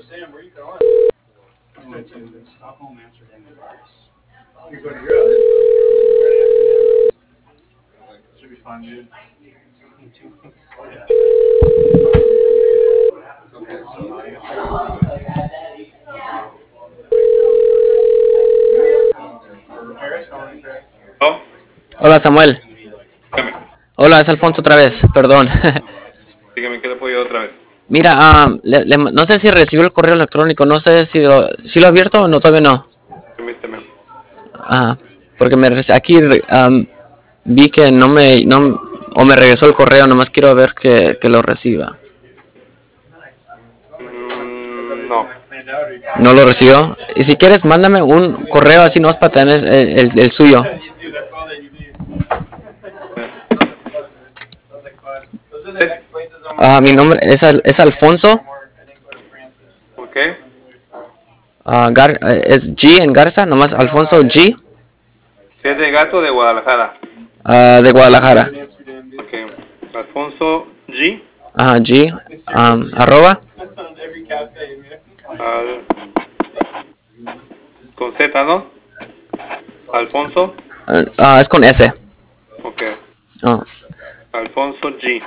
¿No? Hola, Samuel. Dígame, Hola, es Alfonso otra vez, perdón. dígame, ¿qué le puedo ayudar otra vez? Mira, no sé si recibió el correo electrónico, no sé si lo ha abierto o no, todavía no. Permíteme. Ah, porque aquí vi que o me regresó el correo, nomás quiero ver que lo reciba. No. ¿No lo recibió? Y si quieres, mándame un correo así, no es para tener el suyo. Mi nombre es Alfonso. Ok. Es G en Garza, nomás Alfonso G. ¿Es de Gato de Guadalajara? De Guadalajara. Ok. Alfonso G. G. Arroba. Al, con Z, ¿no? Alfonso. Es con S. Ok. Ah, Alfonso G.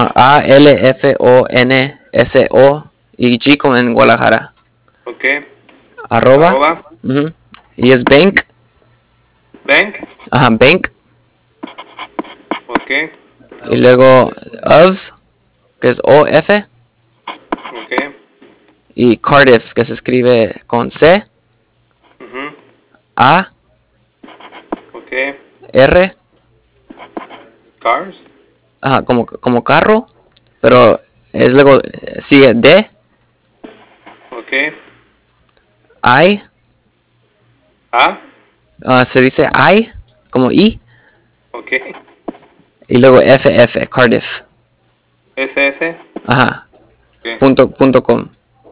Alfonso y G como en Guadalajara. Ok. Arroba. Arroba. Ujú. Y es bank. Bank. Bank. Ok. Y luego que es OF. Ok. Y Cardiff, que se escribe con C. Ujú. A. Ok. R. Cars. Como carro. Pero es luego sigue D. Ok. I. A. Se dice I. Como I. Ok. Y luego FF. Cardiff. SS. Ajá. Ok. Punto com.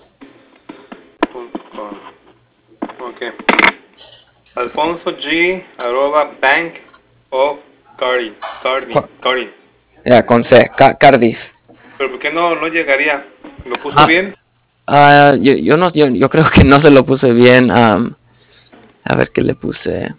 Ok. Alfonso G. Arroba Bank of Cardi. Ya, con C. Cardiff. Pero ¿por qué no llegaría? ¿Lo puso Ah, bien? yo creo que no se lo puse bien. A ver qué le puse.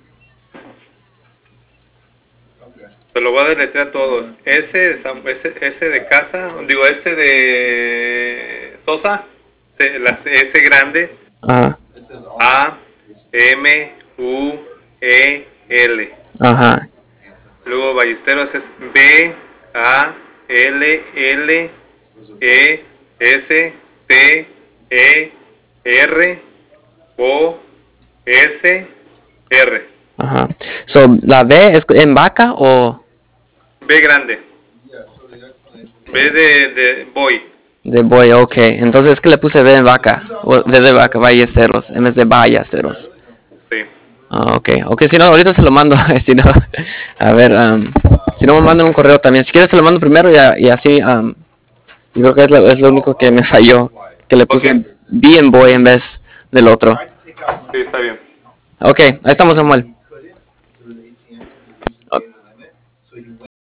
Se lo voy a deletrear a todos. S de casa, digo S de Sosa, la S grande, Ajá. A, M, U, E, L. Ajá. Luego Ballesteros es B, A, L, L, E, S, T, E, R, O, S, R. Ajá. ¿La B es en vaca o B grande. B de boy. de boy? Ok. Entonces es que le puse B en vaca. O B de vaca, Ballesteros, en vez de Ballesteros. Sí. Ok. Ok, si no, ahorita se lo mando. Si no, a ver, si no me mandan un correo también. Si quieres se lo mando primero y así, yo creo que es lo único que me falló. Que le puse Ok. B en boy en vez del otro. Sí, está bien. Ok, ahí estamos, Samuel.